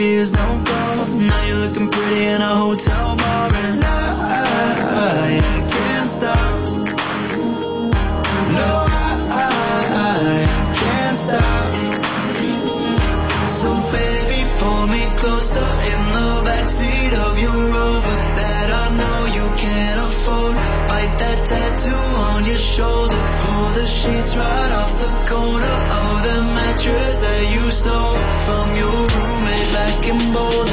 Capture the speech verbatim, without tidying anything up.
years, no call. Now you're looking pretty in a hotel bar, and I, I, I can't stop. No, I, I, I can't stop. So baby, pull me closer in the backseat of your Rover that I know you can't afford. Bite that tattoo on your shoulder. Pull the sheets right off the corner of the mattress that you stole from your roommate back in Boulder.